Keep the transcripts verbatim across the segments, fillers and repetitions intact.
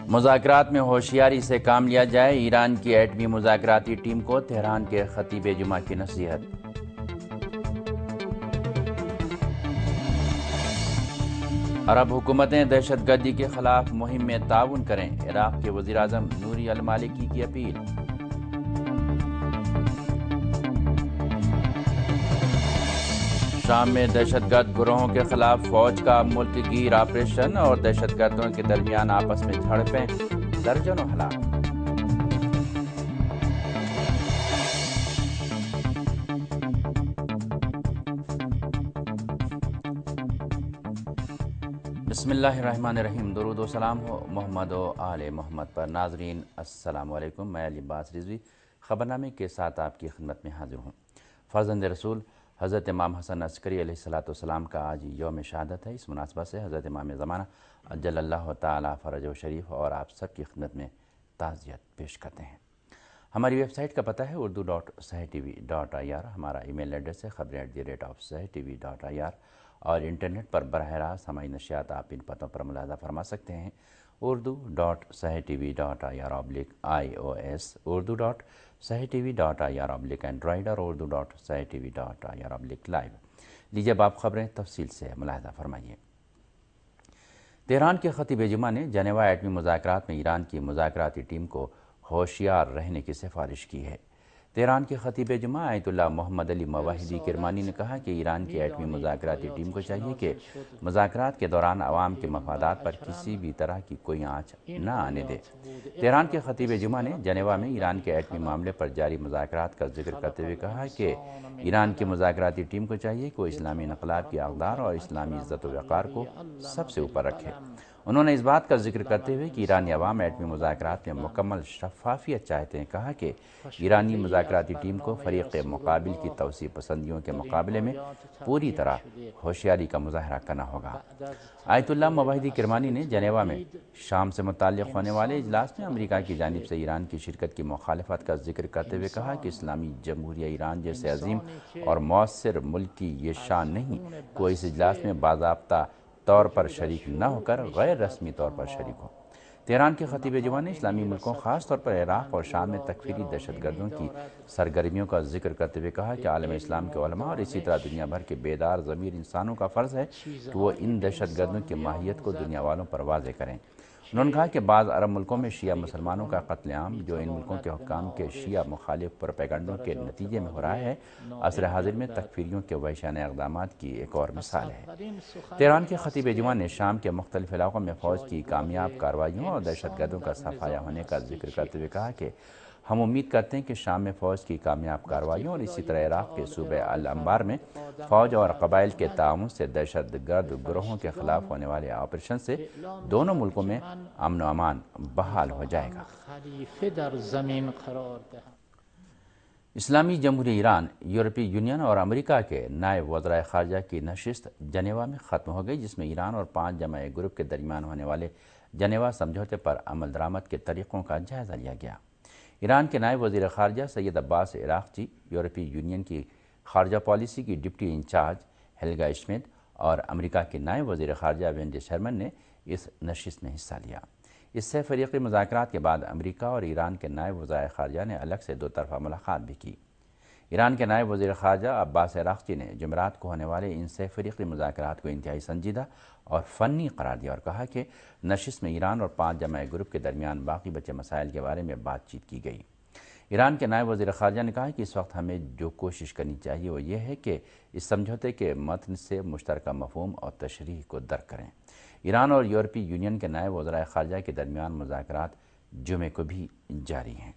مذاکرات میں ہوشیاری سے کام لیا جائے، ایران کی ایٹمی مذاکراتی ٹیم کو تہران کے خطیب جمعہ کی نصیحت۔ عرب حکومتیں دہشت گردی کے خلاف مہم میں تعاون کریں، عراق کے وزیر اعظم نوری المالکی کی اپیل۔ شام میں دہشت گرد گروہوں کے خلاف فوج کا ملک گیر آپریشن اور دہشت گردوں کے درمیان آپس میں جھڑپیں، درجنوں ہلاک۔ بسم اللہ الرحمن الرحیم، درود و سلام ہو محمد و آل محمد پر۔ ناظرین السلام علیکم، میں علی عباس رضوی خبرنامے کے ساتھ آپ کی خدمت میں حاضر ہوں۔ فرزند رسول حضرت امام حسن عسکری علیہ الصلاۃ والسلام کا آج یوم شہادت ہے۔ اس مناسبت سے حضرت امام زمانہ عجل اللہ تعالی فرج و شریف اور آپ سب کی خدمت میں تعزیت پیش کرتے ہیں۔ ہماری ویب سائٹ کا پتہ ہے Urdu dot Sahi T V dot I R, ہمارا ای میل ایڈریس ہے خبریں at the rate of Sahi T V dot I R, اور انٹرنیٹ پر براہ راست ہماری نشریات آپ ان پتوں پر ملاحظہ فرما سکتے ہیں: Urdu dot Sahi T V dot I R آبلک I O S, Urdu dot Sahi T V dot I R آبلک اینڈرائڈ، اور Urdu dot Sahi T V dot I R آبلک لائیو۔ لیجیے اب آپ خبریں تفصیل سے ملاحظہ فرمائیے۔ تہران کے خطیب جمعہ نے جنیوا ایٹمی مذاکرات میں ایران کی مذاکراتی ٹیم کو ہوشیار رہنے کی سفارش کی ہے۔ تہران کے خطیب جمعہ آیت اللہ محمد علی مواہدی کرمانی نے کہا کہ ایران کی ایٹمی مذاکراتی ٹیم کو چاہیے کہ مذاکرات کے دوران عوام کے مفادات پر کسی بھی طرح کی کوئی آنچ نہ آنے دے۔ تہران کے خطیب جمعہ نے جنیوا میں ایران کے ایٹمی معاملے پر جاری مذاکرات کا ذکر کرتے ہوئے کہا کہ ایران کی مذاکراتی ٹیم کو چاہیے کہ وہ اسلامی انقلاب کی اقدار اور اسلامی عزت و وقار کو سب سے اوپر رکھے۔ انہوں نے اس بات کا ذکر کرتے ہوئے کہ ایرانی عوام ایٹمی مذاکرات میں مکمل شفافیت چاہتے ہیں کہا کہ ایرانی مذاکراتی ٹیم کو فریق مقابل کی توسیع پسندیوں کے مقابلے میں پوری طرح ہوشیاری کا مظاہرہ کرنا ہوگا۔ آیت اللہ مواہدی کرمانی نے جنیوا میں شام سے متعلق ہونے والے اجلاس میں امریکہ کی جانب سے ایران کی شرکت کی مخالفت کا ذکر کرتے ہوئے کہا کہ اسلامی جمہوریہ ایران جیسے عظیم اور مؤثر ملک کی یہ شان نہیں کہ وہ اس اجلاس میں باضابطہ طور پر شریک نہ ہو کر غیر رسمی طور پر شریک ہو۔ تہران کے خطیب جمعہ نے اسلامی ملکوں خاص طور پر عراق اور شام میں تکفیری دہشت گردوں کی سرگرمیوں کا ذکر کرتے ہوئے کہا کہ عالم اسلام کے علماء اور اسی طرح دنیا بھر کے بیدار ضمیر انسانوں کا فرض ہے کہ وہ ان دہشت گردوں کی ماہیت کو دنیا والوں پر واضح کریں۔ انہوں نے کہا کہ بعض عرب ملکوں میں شیعہ مسلمانوں کا قتل عام جو ان ملکوں کے حکام کے شیعہ مخالف پروپیگنڈوں کے نتیجے میں ہو رہا ہے، عصر حاضر میں تکفیریوں کے وحشیانہ اقدامات کی ایک اور مثال ہے۔ تہران کے خطیب جمعہ نے شام کے مختلف علاقوں میں فوج کی کامیاب کارروائیوں اور دہشت گردوں کا صفایا ہونے کا ذکر کرتے ہوئے کہا کہ ہم امید کرتے ہیں کہ شام میں فوج کی کامیاب کارروائیوں اور اسی طرح عراق کے صوبہ الانبار میں فوج اور قبائل کے تعاون سے دہشت گرد گروہوں کے خلاف ہونے والے آپریشن سے دونوں ملکوں میں امن و امان بحال ہو جائے گا۔ اسلامی جمہوریہ ایران، یورپی یونین اور امریکہ کے نائب وزرائے خارجہ کی نشست جنیوا میں ختم ہو گئی، جس میں ایران اور پانچ جمع گروپ کے درمیان ہونے والے جنیوا سمجھوتے پر عمل درآمد کے طریقوں کا جائزہ لیا گیا۔ ایران کے نائب وزیر خارجہ سید عباس عراقچی، یورپی یونین کی خارجہ پالیسی کی ڈپٹی انچارج ہیلگا شمڈ اور امریکہ کے نائب وزیر خارجہ وینڈی شرمن نے اس نشست میں حصہ لیا۔ اس سے فریقی مذاکرات کے بعد امریکہ اور ایران کے نائب وزرائے خارجہ نے الگ سے دو طرفہ ملاقات بھی کی۔ ایران کے نائب وزیر خارجہ عباس عراقچی نے جمعرات کو ہونے والے ان سے فریقی مذاکرات کو انتہائی سنجیدہ اور فنی قرار دیا اور کہا کہ نشست میں ایران اور پانچ جمع گروپ کے درمیان باقی بچے مسائل کے بارے میں بات چیت کی گئی۔ ایران کے نائب وزیر خارجہ نے کہا کہ اس وقت ہمیں جو کوشش کرنی چاہیے وہ یہ ہے کہ اس سمجھوتے کے متن سے مشترکہ مفہوم اور تشریح کو درک کریں۔ ایران اور یورپی یونین کے نائب وزرائے خارجہ کے درمیان مذاکرات جمعے کو بھی جاری ہیں۔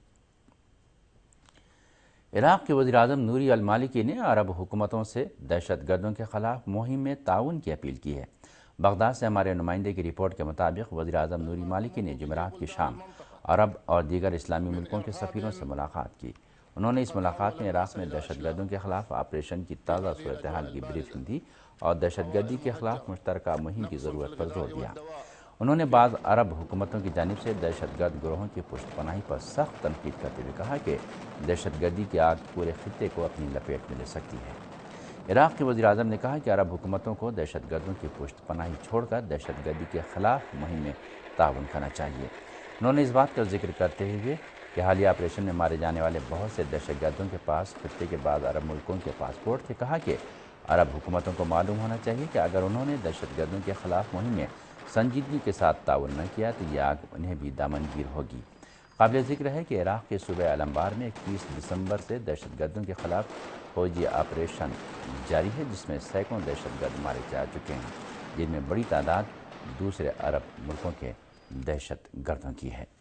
عراق کے وزیر اعظم نوری المالکی نے عرب حکومتوں سے دہشت گردوں کے خلاف مہم میں تعاون کی اپیل کی ہے۔ بغداد سے ہمارے نمائندے کی رپورٹ کے مطابق وزیر اعظم نوری مالکی نے جمعرات کی شام عرب اور دیگر اسلامی ملکوں کے سفیروں سے ملاقات کی۔ انہوں نے اس ملاقات میں عراق میں دہشت گردوں کے خلاف آپریشن کی تازہ صورتحال کی بریفنگ دی اور دہشت گردی کے خلاف مشترکہ مہم کی ضرورت پر زور دیا۔ انہوں نے بعض عرب حکومتوں کی جانب سے دہشت گرد گروہوں کی پشت پناہی پر سخت تنقید کرتے ہوئے کہا کہ دہشت گردی کی آگ پورے خطے کو اپنی لپیٹ میں لے سکتی ہے۔ عراق کے وزیر اعظم نے کہا کہ عرب حکومتوں کو دہشت گردوں کی پشت پناہی چھوڑ کر دہشت گردی کے خلاف مہم میں تعاون کرنا چاہیے۔ انہوں نے اس بات کا ذکر کرتے ہوئے کہ حالیہ آپریشن میں مارے جانے والے بہت سے دہشت گردوں کے پاس خطے کے بعض عرب ملکوں کے پاسپورٹ تھے، کہا کہ عرب حکومتوں کو معلوم ہونا چاہیے کہ اگر انہوں نے دہشت گردوں کے خلاف مہم میں سنجیدگی کے ساتھ تعاون نہ کیا تو یہ آگ انہیں بھی دامنگیر ہوگی۔ قابل ذکر ہے کہ عراق کے صوبہ الانبار میں اکیس دسمبر سے دہشت گردوں کے خلاف فوجی آپریشن جاری ہے، جس میں سینکڑوں دہشت گرد مارے جا چکے ہیں، جن میں بڑی تعداد دوسرے عرب ملکوں کے دہشت گردوں کی ہے۔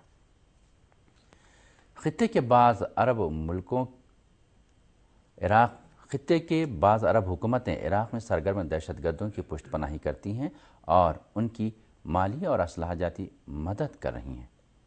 خطے کے بعض عرب ملکوں عراق خطے کے بعض عرب حکومتیں عراق میں سرگرم دہشت گردوں کی پشت پناہی کرتی ہیں اور ان کی مالی اور اسلحہ جاتی مدد کر رہی ہیں۔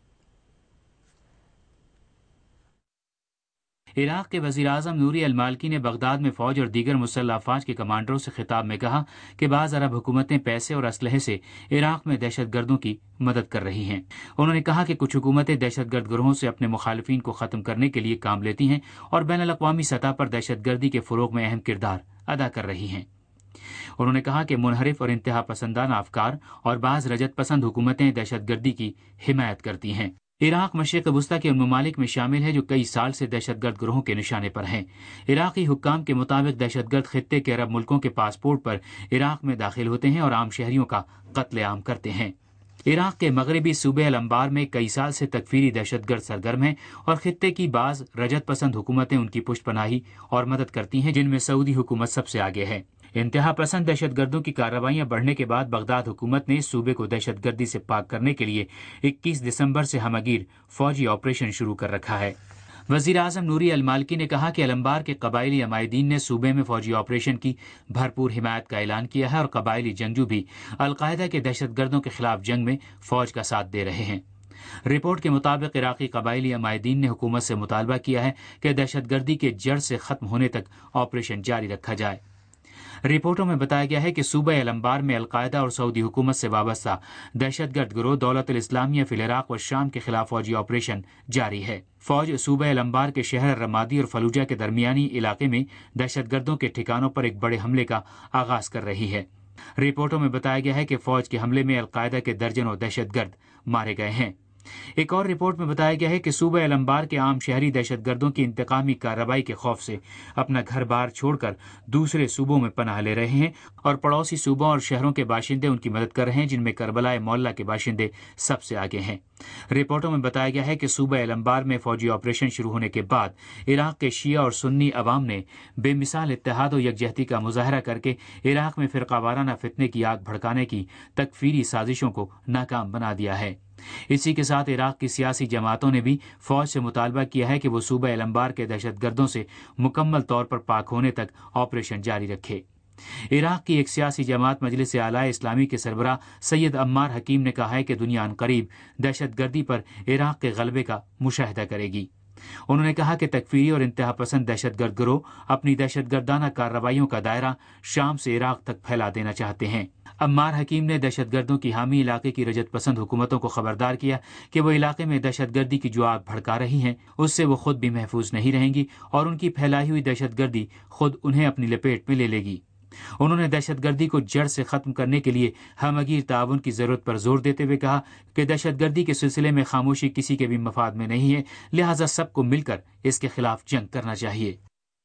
عراق کے وزیر اعظم نوری المالکی نے بغداد میں فوج اور دیگر مسلح افواج کے کمانڈروں سے خطاب میں کہا کہ بعض عرب حکومتیں پیسے اور اسلحے سے عراق میں دہشت گردوں کی مدد کر رہی ہیں۔ انہوں نے کہا کہ کچھ حکومتیں دہشت گرد گروہوں سے اپنے مخالفین کو ختم کرنے کے لیے کام لیتی ہیں اور بین الاقوامی سطح پر دہشت گردی کے فروغ میں اہم کردار ادا کر رہی ہیں۔ انہوں نے کہا کہ منحرف اور انتہا پسندانہ افکار اور بعض رجت پسند حکومتیں دہشت گردی کی حمایت کرتی ہیں۔ عراق مشرق وسطیٰ کے ان ممالک میں شامل ہے جو کئی سال سے دہشت گرد گروہوں کے نشانے پر ہیں۔ عراقی حکام کے مطابق دہشت گرد خطے کے عرب ملکوں کے پاسپورٹ پر عراق میں داخل ہوتے ہیں اور عام شہریوں کا قتل عام کرتے ہیں۔ عراق کے مغربی صوبے الانبار میں کئی سال سے تکفیری دہشت گرد سرگرم ہیں اور خطے کی بعض رجت پسند حکومتیں ان کی پشت پناہی اور مدد کرتی ہیں، جن میں سعودی حکومت سب سے آگے ہے۔ انتہا پسند دہشت گردوں کی کارروائیاں بڑھنے کے بعد بغداد حکومت نے اس صوبے کو دہشت گردی سے پاک کرنے کے لیے اکیس دسمبر سے ہمہ گیر فوجی آپریشن شروع کر رکھا ہے۔ وزیر اعظم نوری المالکی نے کہا کہ الانبار کے قبائلی عمائدین نے صوبے میں فوجی آپریشن کی بھرپور حمایت کا اعلان کیا ہے اور قبائلی جنگجو بھی القاعدہ کے دہشت گردوں کے خلاف جنگ میں فوج کا ساتھ دے رہے ہیں۔ رپورٹ کے مطابق عراقی قبائلی عمائدین نے حکومت سے مطالبہ کیا ہے کہ دہشت گردی کے جڑ سے ختم ہونے تک آپریشن جاری رکھا جائے۔ رپورٹوں میں بتایا گیا ہے کہ صوبہ الانبار میں القاعدہ اور سعودی حکومت سے وابستہ دہشت گرد گروہ دولت الاسلامیہ فی العراق و شام کے خلاف فوجی آپریشن جاری ہے۔ فوج صوبہ الانبار کے شہر رمادی اور فلوجہ کے درمیانی علاقے میں دہشت گردوں کے ٹھکانوں پر ایک بڑے حملے کا آغاز کر رہی ہے۔ رپورٹوں میں بتایا گیا ہے کہ فوج کے حملے میں القاعدہ کے درجنوں دہشت گرد مارے گئے ہیں۔ ایک اور رپورٹ میں بتایا گیا ہے کہ صوبہ الانبار کے عام شہری دہشت گردوں کی انتقامی کارروائی کے خوف سے اپنا گھر بار چھوڑ کر دوسرے صوبوں میں پناہ لے رہے ہیں اور پڑوسی صوبوں اور شہروں کے باشندے ان کی مدد کر رہے ہیں، جن میں کربلا معلیٰ کے باشندے سب سے آگے ہیں۔ رپورٹوں میں بتایا گیا ہے کہ صوبہ الانبار میں فوجی آپریشن شروع ہونے کے بعد عراق کے شیعہ اور سنی عوام نے بے مثال اتحاد و یکجہتی کا مظاہرہ کر کے عراق میں فرقہ وارانہ فتنے کی آگ بھڑکانے کی تکفیری سازشوں کو ناکام بنا دیا ہے۔ اسی کے ساتھ عراق کی سیاسی جماعتوں نے بھی فوج سے مطالبہ کیا ہے کہ وہ صوبہ الانبار کے دہشت گردوں سے مکمل طور پر پاک ہونے تک آپریشن جاری رکھے۔ عراق کی ایک سیاسی جماعت مجلس اعلیٰ اسلامی کے سربراہ سید عمار حکیم نے کہا ہے کہ دنیا عنقریب دہشت گردی پر عراق کے غلبے کا مشاہدہ کرے گی۔ انہوں نے کہا کہ تکفیری اور انتہا پسند دہشت گرد گروہ اپنی دہشت گردانہ کارروائیوں کا دائرہ شام سے عراق تک پھیلا دینا چاہتے ہیں۔ عمار حکیم نے دہشت گردوں کی حامی علاقے کی رجت پسند حکومتوں کو خبردار کیا کہ وہ علاقے میں دہشت گردی کی جو آگ بھڑکا رہی ہیں اس سے وہ خود بھی محفوظ نہیں رہیں گی اور ان کی پھیلائی ہوئی دہشت گردی خود انہیں اپنی لپیٹ میں لے لے گی۔ انہوں نے دہشت گردی کو جڑ سے ختم کرنے کے لیے ہمہ گیر تعاون کی ضرورت پر زور دیتے ہوئے کہا کہ دہشت گردی کے سلسلے میں خاموشی کسی کے بھی مفاد میں نہیں ہے، لہٰذا سب کو مل کر اس کے خلاف جنگ کرنا چاہیے۔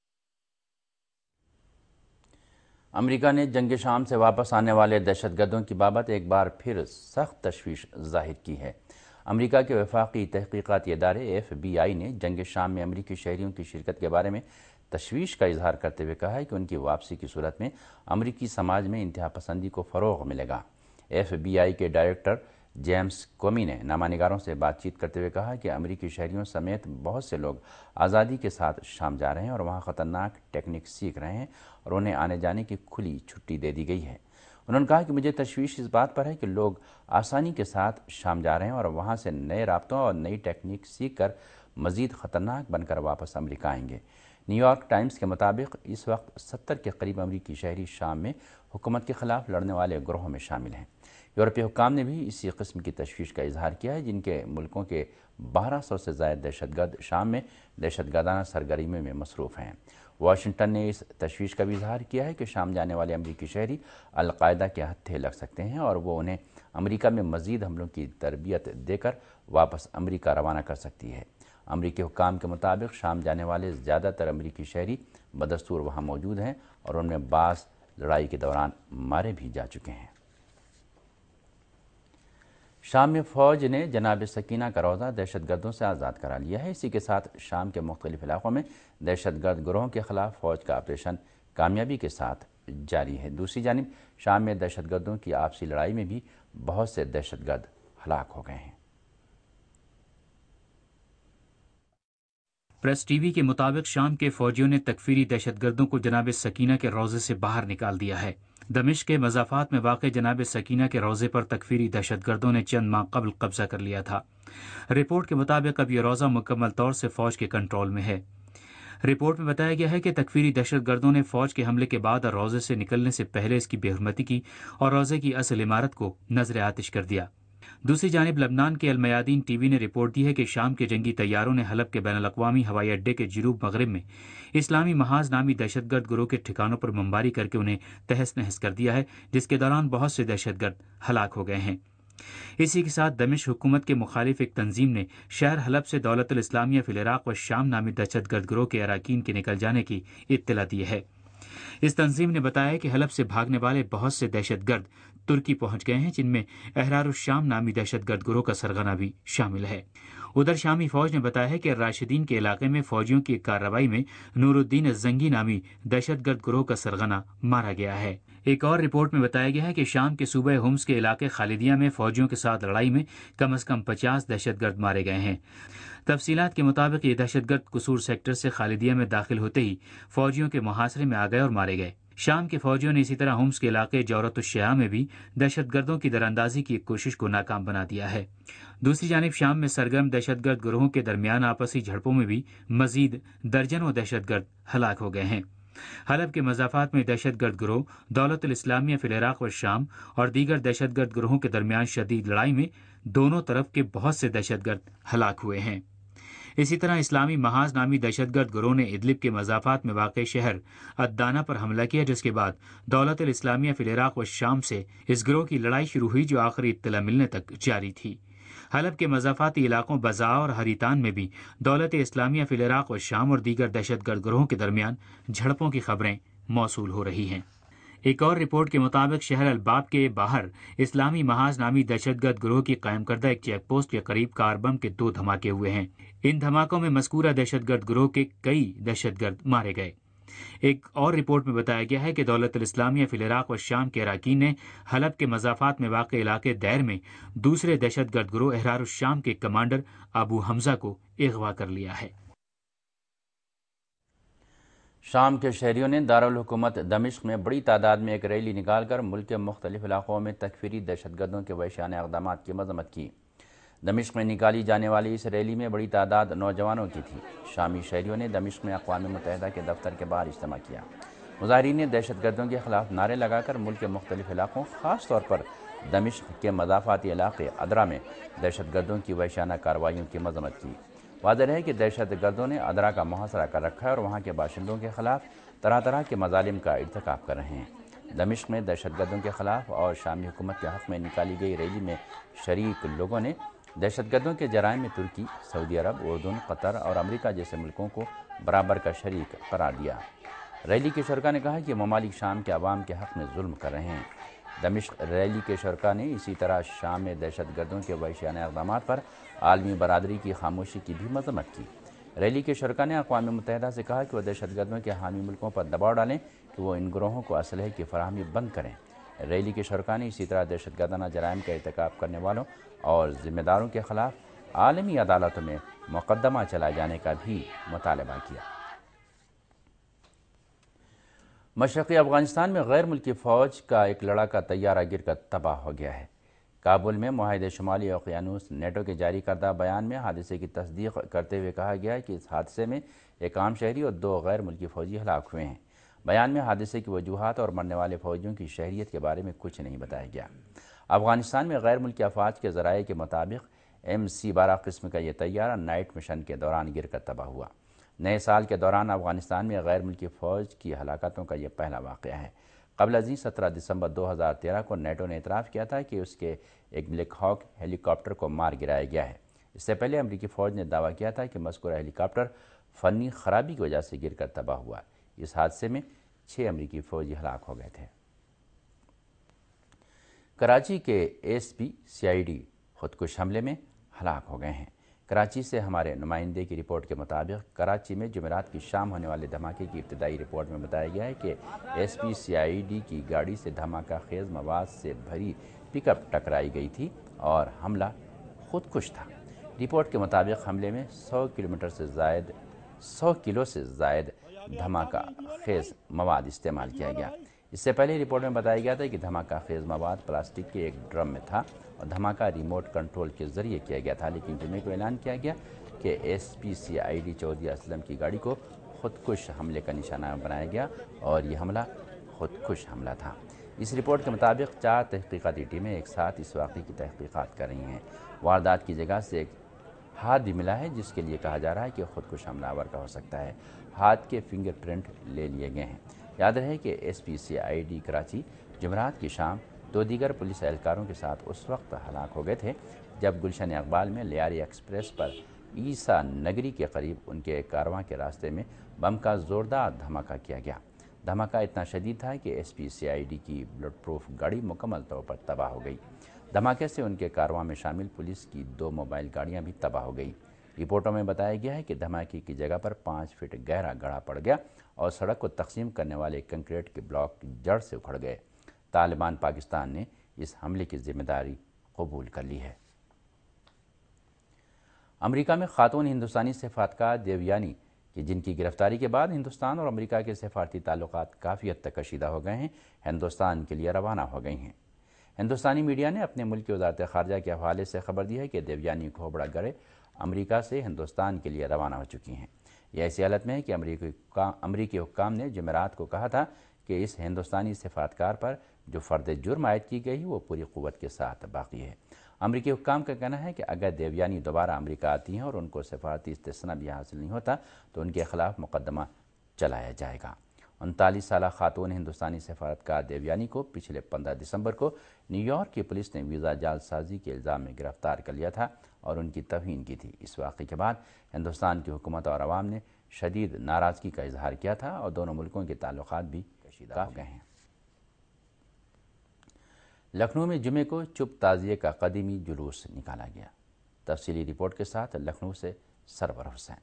امریکہ نے جنگ شام سے واپس آنے والے دہشت گردوں کی بابت ایک بار پھر سخت تشویش ظاہر کی ہے۔ امریکہ کے وفاقی تحقیقاتی ادارے ایف بی آئی نے جنگ شام میں امریکی شہریوں کی شرکت کے بارے میں تشویش کا اظہار کرتے ہوئے کہا ہے کہ ان کی واپسی کی صورت میں امریکی سماج میں انتہا پسندی کو فروغ ملے گا۔ ایف بی آئی کے ڈائریکٹر جیمز کومی نے نامہ نگاروں سے بات چیت کرتے ہوئے کہا کہ امریکی شہریوں سمیت بہت سے لوگ آزادی کے ساتھ شام جا رہے ہیں اور وہاں خطرناک ٹیکنیک سیکھ رہے ہیں اور انہیں آنے جانے کی کھلی چھٹی دے دی گئی ہے۔ انہوں نے کہا کہ مجھے تشویش اس بات پر ہے کہ لوگ آسانی کے ساتھ شام جا رہے ہیں اور وہاں سے نئے رابطوں اور نئی ٹیکنیک سیکھ کر مزید خطرناک بن کر واپس امریکہ آئیں گے۔ نیو یارک ٹائمز کے مطابق اس وقت ستر کے قریب امریکی شہری شام میں حکومت کے خلاف لڑنے والے گروہوں میں شامل ہیں۔ یورپی حکام نے بھی اسی قسم کی تشویش کا اظہار کیا ہے، جن کے ملکوں کے بارہ سو سے زائد دہشت گرد شام میں دہشت گردانہ سرگرمیوں میں مصروف ہیں۔ واشنگٹن نے اس تشویش کا بھی اظہار کیا ہے کہ شام جانے والے امریکی شہری القاعدہ کے ہتھے لگ سکتے ہیں اور وہ انہیں امریکہ میں مزید حملوں کی تربیت دے کر واپس امریکہ روانہ کر سکتی ہے۔ امریکی حکام کے مطابق شام جانے والے زیادہ تر امریکی شہری بدستور وہاں موجود ہیں اور ان میں بعض لڑائی کے دوران مارے بھی جا چکے ہیں۔ شام میں فوج نے جناب سکینہ کا روضہ دہشت گردوں سے آزاد کرا لیا ہے۔ اسی کے ساتھ شام کے مختلف علاقوں میں دہشت گرد گروہوں کے خلاف فوج کا آپریشن کامیابی کے ساتھ جاری ہے۔ دوسری جانب شام میں دہشت گردوں کی آپسی لڑائی میں بھی بہت سے دہشت گرد ہلاک ہو گئے ہیں۔ پریس ٹی وی کے مطابق شام کے فوجیوں نے تکفیری دہشت گردوں کو جناب سکینہ کے روضے سے باہر نکال دیا ہے۔ دمشق کے مضافات میں واقع جناب سکینہ کے روضے پر تکفیری دہشت گردوں نے چند ماہ قبل قبضہ کر لیا تھا۔ رپورٹ کے مطابق اب یہ روضہ مکمل طور سے فوج کے کنٹرول میں ہے۔ رپورٹ میں بتایا گیا ہے کہ تکفیری دہشت گردوں نے فوج کے حملے کے بعد روضے سے نکلنے سے پہلے اس کی بے حرمتی کی اور روضے کی اصل عمارت کو نظر آتش کر دیا۔ دوسری جانب لبنان کے المیادین ٹی وی نے رپورٹ دی ہے کہ شام کے جنگی طیاروں نے حلب کے بین الاقوامی ہوائی اڈے کے جنوب مغرب میں اسلامی محاذ نامی دہشت گرد گروہ کے ٹھکانوں پر بمباری کر کے انہیں تہس نہس کر دیا ہے، جس کے دوران بہت سے دہشت گرد ہلاک ہو گئے ہیں۔ اسی کے ساتھ دمشق حکومت کے مخالف ایک تنظیم نے شہر حلب سے دولت الاسلامیہ فی العراق و شام نامی دہشت گرد گروہ کے اراکین کے نکل جانے کی اطلاع دی ہے۔ اس تنظیم نے بتایا کہ حلب سے بھاگنے والے بہت سے دہشت گرد ترکی پہنچ گئے ہیں، جن میں احرار الشام نامی دہشت گرد گروہ کا سرغنہ بھی شامل ہے۔ ادھر شامی فوج نے بتایا ہے کہ راشدین کے علاقے میں فوجیوں کی ایک کارروائی میں نور الدین الزنگی نامی دہشت گرد گروہ کا سرغنہ مارا گیا ہے۔ ایک اور رپورٹ میں بتایا گیا ہے کہ شام کے صوبہ ہومس کے علاقے خالدیہ میں فوجیوں کے ساتھ لڑائی میں کم از کم پچاس دہشت گرد مارے گئے ہیں۔ تفصیلات کے مطابق یہ دہشت گرد قصور سیکٹر سے خالدیہ میں داخل ہوتے ہی فوجیوں کے محاصرے میں آ گئے اور مارے گئے۔ شام کے فوجیوں نے اسی طرح ہومس کے علاقے جورت الشیعہ میں بھی دہشت گردوں کی دراندازی کی ایک کوشش کو ناکام بنا دیا ہے۔ دوسری جانب شام میں سرگرم دہشت گرد گروہوں کے درمیان آپسی جھڑپوں میں بھی مزید درجنوں دہشت گرد ہلاک ہو گئے ہیں۔ حلب کے مضافات میں دہشت گرد گروہ دولت الاسلامیہ فی العراق و شام اور دیگر دہشت گرد گروہوں کے درمیان شدید لڑائی میں دونوں طرف کے بہت سے دہشت گرد ہلاک ہوئے ہیں۔ اسی طرح اسلامی محاذ نامی دہشت گرد گروہ نے ادلب کے مضافات میں واقع شہر ادانہ پر حملہ کیا، جس کے بعد دولت الاسلامیہ فی العراق و شام سے اس گروہ کی لڑائی شروع ہوئی، جو آخری اطلاع ملنے تک جاری تھی۔ حلب کے مضافاتی علاقوں بزا اور ہریتان میں بھی دولت اسلامیہ فی العراق و شام اور دیگر دہشت گرد گروہوں کے درمیان جھڑپوں کی خبریں موصول ہو رہی ہیں۔ ایک اور رپورٹ کے مطابق شہر الباب کے باہر اسلامی محاذ نامی دہشت گرد گروہ کی قائم کردہ ایک چیک پوسٹ کے قریب کار بم کے دو دھماکے ہوئے ہیں۔ ان دھماکوں میں مذکورہ دہشت گرد گروہ کے کئی دہشت گرد مارے گئے۔ ایک اور رپورٹ میں بتایا گیا ہے کہ دولت الاسلامیہ فی العراق و شام کے اراکین نے حلب کے مضافات میں واقع علاقے دیر میں دوسرے دہشت گرد گروہ احرار الشام کے کمانڈر ابو حمزہ کو اغوا کر لیا ہے۔ شام کے شہریوں نے دارالحکومت دمشق میں بڑی تعداد میں ایک ریلی نکال کر ملک کے مختلف علاقوں میں تکفیری دہشت گردوں کے وحشیانہ اقدامات کی مذمت کی۔ دمشق میں نکالی جانے والی اس ریلی میں بڑی تعداد نوجوانوں کی تھی۔ شامی شہریوں نے دمشق میں اقوام متحدہ کے دفتر کے باہر اجتماع کیا۔ مظاہرین نے دہشت گردوں کے خلاف نعرے لگا کر ملک کے مختلف علاقوں، خاص طور پر دمشق کے مضافاتی علاقے ادرا میں دہشت گردوں کی وحشیانہ کارروائیوں کی مذمت کی۔ واضح ہے کہ دہشت گردوں نے ادرا کا محاصرہ کر رکھا ہے اور وہاں کے باشندوں کے خلاف طرح طرح کے مظالم کا ارتکاب کر رہے ہیں۔ دمشق میں دہشت گردوں کے خلاف اور شامی حکومت کے حق میں نکالی گئی ریلی میں شریک لوگوں نے دہشت گردوں کے جرائم میں ترکی، سعودی عرب، اردن، قطر اور امریکہ جیسے ملکوں کو برابر کا شریک قرار دیا۔ ریلی کے شرکاء نے کہا کہ ممالک شام کے عوام کے حق میں ظلم کر رہے ہیں۔ دمشق ریلی کے شرکاء نے اسی طرح شام میں دہشت گردوں کے وحشیانہ اقدامات پر عالمی برادری کی خاموشی کی بھی مذمت کی۔ ریلی کے شرکاء نے اقوام متحدہ سے کہا کہ وہ دہشت گردوں کے حامی ملکوں پر دباؤ ڈالیں کہ وہ ان گروہوں کو اسلحے کی فراہمی بند کریں۔ ریلی کے شرکاء نے اسی طرح دہشت گردانہ جرائم کا ارتکاب کرنے والوں اور ذمہ داروں کے خلاف عالمی عدالتوں میں مقدمہ چلائے جانے کا بھی مطالبہ کیا۔ مشرقی افغانستان میں غیر ملکی فوج کا ایک لڑاکا طیارہ گر کر تباہ ہو گیا ہے۔ کابل میں معاہدہ شمالی اوقیانوس نیٹو کے جاری کردہ بیان میں حادثے کی تصدیق کرتے ہوئے کہا گیا ہے کہ اس حادثے میں ایک عام شہری اور دو غیر ملکی فوجی ہلاک ہوئے ہیں۔ بیان میں حادثے کی وجوہات اور مرنے والے فوجیوں کی شہریت کے بارے میں کچھ نہیں بتایا گیا۔ افغانستان میں غیر ملکی افواج کے ذرائع کے مطابق ایم سی بارہ قسم کا یہ طیارہ نائٹ مشن کے دوران گر کر تباہ ہوا۔ نئے سال کے دوران افغانستان میں غیر ملکی فوج کی ہلاکتوں کا یہ پہلا واقعہ ہے۔ قبل ازیں سترہ دسمبر دو ہزار تیرہ کو نیٹو نے اعتراف کیا تھا کہ اس کے ایک بلیک ہاک ہیلی کاپٹر کو مار گرایا گیا ہے۔ اس سے پہلے امریکی فوج نے دعویٰ کیا تھا کہ مذکورہ ہیلی کاپٹر فنی خرابی کی وجہ سے گر کر تباہ ہوا۔ اس حادثے میں چھ امریکی فوجی ہلاک ہو گئے تھے۔ کراچی کے S P C I D خودکش حملے میں ہلاک ہو گئے ہیں۔ کراچی سے ہمارے نمائندے کی رپورٹ کے مطابق کراچی میں جمعرات کی شام ہونے والے دھماکے کی ابتدائی رپورٹ میں بتایا گیا ہے کہ S P C I D کی گاڑی سے دھماکہ خیز مواد سے بھری پک اپ ٹکرائی گئی تھی اور حملہ خودکش تھا۔ رپورٹ کے مطابق حملے میں سو کلومیٹر سے زائد سو کلو سے زائد دھماکہ خیز مواد استعمال کیا گیا۔ اس سے پہلے رپورٹ میں بتایا گیا تھا کہ دھماکہ خیز مواد پلاسٹک کے ایک ڈرم میں تھا اور دھماکہ ریموٹ کنٹرول کے ذریعے کیا گیا تھا، لیکن جمعے کو اعلان کیا گیا کہ S P C I D Chaudhry Aslam کی گاڑی کو خودکش حملے کا نشانہ بنایا گیا اور یہ حملہ خودکش حملہ تھا۔ اس رپورٹ کے مطابق چار تحقیقاتی ٹیمیں ایک ساتھ اس واقعے کی تحقیقات کر رہی ہیں۔ واردات کی جگہ سے ایک ہاتھ بھی ملا ہے جس کے لیے کہا جا رہا ہے کہ خودکش حملہ آور کا ہو سکتا ہے۔ ہاتھ کے فنگر پرنٹ لے لیے گئے ہیں۔ یاد رہے کہ S P C I D Karachi جمعرات کی شام دو دیگر پولیس اہلکاروں کے ساتھ اس وقت ہلاک ہو گئے تھے جب گلشن اقبال میں لیاری ایکسپریس پر عیسیٰ نگری کے قریب ان کے کارواں کے راستے میں بم کا زوردار دھماکہ کیا گیا۔ دھماکہ اتنا شدید تھا کہ S P C I D کی بلٹ پروف گاڑی مکمل طور پر تباہ ہو گئی۔ دھماکے سے ان کے کارواں میں شامل پولیس کی دو موبائل گاڑیاں بھی تباہ ہو گئی۔ رپورٹوں میں بتایا گیا ہے کہ دھماکے کی جگہ پر پانچ فٹ گہرا گڑھا پڑ گیا اور سڑک کو تقسیم کرنے والے کنکریٹ کے بلاک جڑ سے اکھڑ گئے۔ طالبان پاکستان نے اس حملے کی ذمہ داری قبول کر لی ہے۔ امریکہ میں خاتون ہندوستانی سفارتکار دیویانی کہ جن کی گرفتاری کے بعد ہندوستان اور امریکہ کے سفارتی تعلقات کافی حد تک کشیدہ ہو گئے ہیں، ہندوستان کے لیے روانہ ہو گئی ہیں۔ ہندوستانی میڈیا نے اپنے ملک کی وزارت خارجہ کے حوالے سے خبر دی ہے کہ دیویانی کھوبڑا گڑھے امریکہ سے ہندوستان کے لیے روانہ ہو چکی ہیں۔ یہ ایسی حالت میں ہے کہ امریکی حکام نے جمعرات کو کہا تھا کہ اس ہندوستانی سفارتکار پر جو فرد جرم عائد کی گئی وہ پوری قوت کے ساتھ باقی ہے۔ امریکی حکام کا کہنا ہے کہ اگر دیویانی دوبارہ امریکہ آتی ہیں اور ان کو سفارتی استثناء بھی حاصل نہیں ہوتا تو ان کے خلاف مقدمہ چلایا جائے گا۔ انتالیس سالہ خاتون ہندوستانی سفارتکار دیویانی کو پچھلے پندرہ دسمبر کو نیو یارک کی پولیس نے ویزا جعل سازی کے الزام میں گرفتار کر لیا تھا اور ان کی توہین کی تھی۔ اس واقعے کے بعد ہندوستان کی حکومت اور عوام نے شدید ناراضگی کا اظہار کیا تھا اور دونوں ملکوں کے تعلقات بھی کشیدہ ہو گئے ہیں۔ لکھنؤ میں جمعے کو چپ تعزیے کا قدیمی جلوس نکالا گیا۔ تفصیلی رپورٹ کے ساتھ لکھنؤ سے سرور حسین۔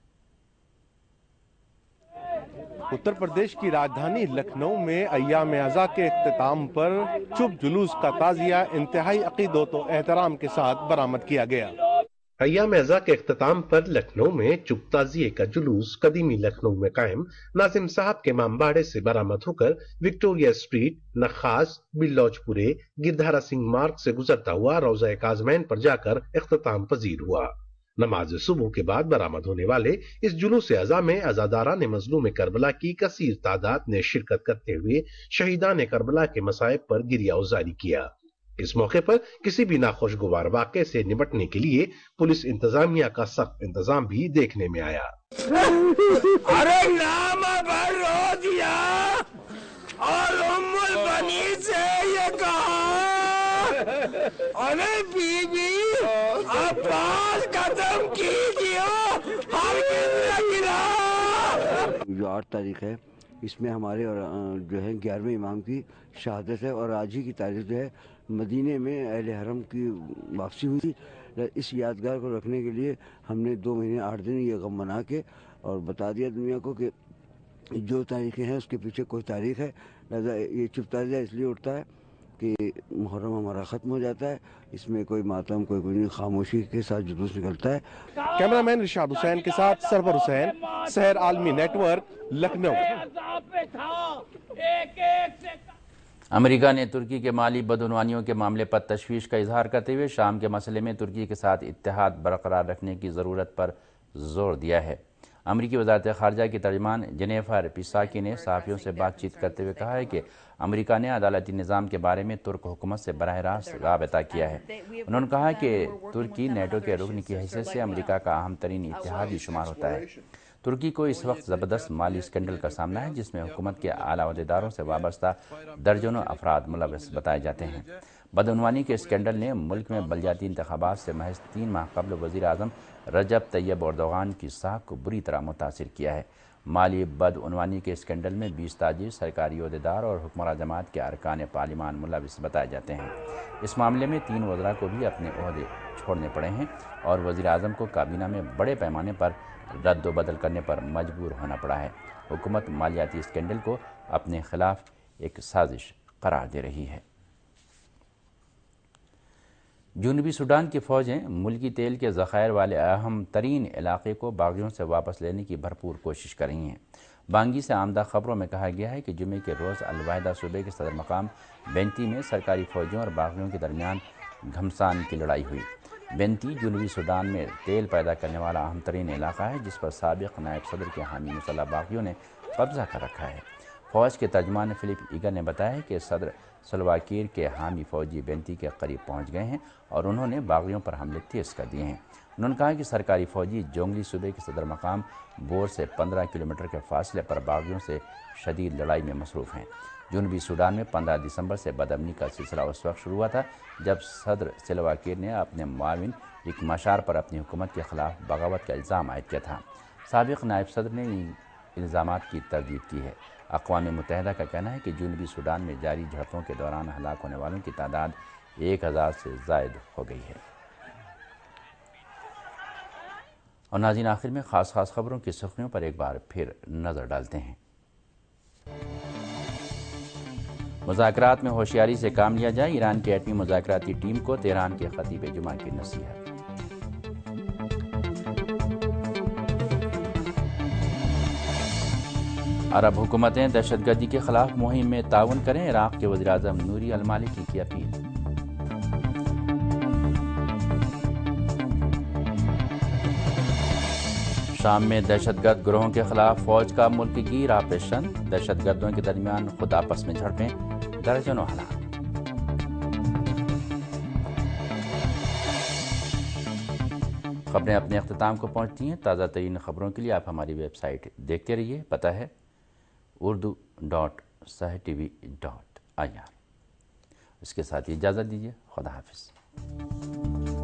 اتر پردیش کی راجدھانی لکھنؤ میں ایام ازاں کے اختتام پر چپ جلوس کا تعزیہ انتہائی عقیدت و احترام کے ساتھ برآمد کیا گیا۔ ایام ازاں کے اختتام پر لکھنؤ میں چپ تعزیے کا جلوس قدیمی لکھنؤ میں قائم ناظم صاحب کے امامباڑے سے برآمد ہو کر وکٹوریہ اسٹریٹ، نخاس، بلوچ پورے، گردھارا سنگھ مارگ سے گزرتا ہوا روضہ کاظمین پر جا کر اختتام پذیر ہوا۔ نماز صبح کے بعد برآمد ہونے والے اس جلوس ازاں میں عزاداران مظلوم کربلا کی کثیر تعداد نے شرکت کرتے ہوئے شہیدان کربلا کے مصائب پر گریہ ازاری کیا۔ اس موقع پر کسی بھی ناخوشگوار واقعے سے نمٹنے کے لیے پولیس انتظامیہ کا سخت انتظام بھی دیکھنے میں آیا۔ ارے نام پر رو دیا اور ام البنی سے یہ کہا، ارے بی بی اب بات ختم کیجیے، ہرگز نہ گرا۔ جو آٹھ تاریخ ہے اس میں ہمارے اور جو ہے گیارہویں امام کی شہادت ہے اور آج ہی کی تاریخ جو ہے مدینے میں اہل حرم کی واپسی ہوئی تھی۔ اس یادگار کو رکھنے کے لیے ہم نے دو مہینے آٹھ دن یہ غم منا کے اور بتا دیا دنیا کو کہ جو تاریخیں ہیں اس کے پیچھے کوئی تاریخ ہے، لہٰذا یہ چپ تعزیہ اس لیے اٹھتا ہے کہ محرم ہمارا ختم ہو جاتا ہے، اس میں کوئی ماتم کوئی کوئی خاموشی کے ساتھ جلوس نکلتا ہے۔ کیمرہ مین رشاد حسین کے ساتھ سرور حسین، سحر عالمی نیٹ ورک، لکھنؤ۔ امریکہ نے ترکی کے مالی بدعنوانیوں کے معاملے پر تشویش کا اظہار کرتے ہوئے شام کے مسئلے میں ترکی کے ساتھ اتحاد برقرار رکھنے کی ضرورت پر زور دیا ہے۔ امریکی وزارت خارجہ کی ترجمان جینیفر پیساکی نے صحافیوں سے بات چیت کرتے ہوئے کہا ہے کہ امریکہ نے عدالتی نظام کے بارے میں ترک حکومت سے براہ راست رابطہ کیا ہے۔ انہوں نے کہا کہ ترکی نیٹو کے رکن کی حیثیت سے امریکہ کا اہم ترین اتحادی شمار ہوتا ہے۔ ترکی کو اس وقت زبردست مالی اسکینڈل کا سامنا ہے جس میں حکومت کے اعلیٰ عہدیداروں سے وابستہ درجنوں افراد ملوث بتائے جاتے ہیں۔ بدعنوانی کے اسکینڈل نے ملک میں بلدیاتی انتخابات سے محض تین ماہ قبل وزیر اعظم رجب طیب اردوغان کی ساکھ کو بری طرح متاثر کیا ہے۔ مالی بدعنوانی کے اسکینڈل میں بیس تاجر، سرکاری عہدیدار اور حکمراں جماعت کے ارکان پارلیمان ملوث بتائے جاتے ہیں۔ اس معاملے میں تین وزراء کو بھی اپنے عہدے چھوڑنے پڑے ہیں اور وزیر اعظم کو کابینہ میں بڑے پیمانے پر رد و بدل کرنے پر مجبور ہونا پڑا ہے۔ حکومت مالیاتی اسکینڈل کو اپنے خلاف ایک سازش قرار دے رہی ہے۔ جنوبی سوڈان کی فوجیں ملکی تیل کے ذخائر والے اہم ترین علاقے کو باغیوں سے واپس لینے کی بھرپور کوشش کر رہی ہیں۔ بانگی سے آمدہ خبروں میں کہا گیا ہے کہ جمعے کے روز الواحدہ صوبے کے صدر مقام بینتی میں سرکاری فوجیوں اور باغیوں کے درمیان گھمسان کی لڑائی ہوئی۔ بینتی جنوبی سوڈان میں تیل پیدا کرنے والا اہم ترین علاقہ ہے جس پر سابق نائب صدر کے حامی مسلح باغیوں نے قبضہ کر رکھا ہے۔ فوج کے ترجمان فلپ ایگر نے بتایا کہ صدر سلواکیر کے حامی فوجی بینتی کے قریب پہنچ گئے ہیں اور انہوں نے باغیوں پر حملے تیز کر دیے ہیں۔ انہوں نے کہا کہ سرکاری فوجی جونگلی صوبے کے صدر مقام بور سے پندرہ کلومیٹر کے فاصلے پر باغیوں سے شدید لڑائی میں مصروف ہیں۔ جنوبی سوڈان میں پندرہ دسمبر سے بدامنی کا سلسلہ اس وقت شروع ہوا تھا جب صدر سلواکیر نے اپنے معاون ریک ماشار پر اپنی حکومت کے خلاف بغاوت کا الزام عائد کیا تھا۔ سابق نائب صدر نے ان الزامات کی تردید کی ہے۔ اقوام متحدہ کا کہنا ہے کہ جنوبی سوڈان میں جاری جھڑپوں کے دوران ہلاک ہونے والوں کی تعداد ایک ہزار سے زائد ہو گئی ہے۔ اور ناظرین، آخر میں خاص خاص خبروں کی سرخیوں پر ایک بار پھر نظر ڈالتے ہیں۔ مذاکرات میں ہوشیاری سے کام لیا جائے، ایران کی ایٹمی مذاکراتی ٹیم کو تہران کے خطیب جمعہ کی نصیحت۔ عرب حکومتیں دہشت گردی کے خلاف مہم میں تعاون کریں، عراق کے وزیر اعظم نوری المالکی کی اپیل۔ شام میں دہشت گرد گروہوں کے خلاف فوج کا ملک گیر آپریشن، دہشت گردوں کے درمیان خود آپس میں جھڑپیں، درجنوں ہلاک۔ خبریں اپنے اختتام کو پہنچتی ہیں۔ تازہ ترین خبروں کے لیے آپ ہماری ویب سائٹ دیکھتے رہیے، پتہ ہے اردو ڈاٹ سہ T V dot I R. اس کے ساتھ ہی اجازت دیجیے، خدا حافظ۔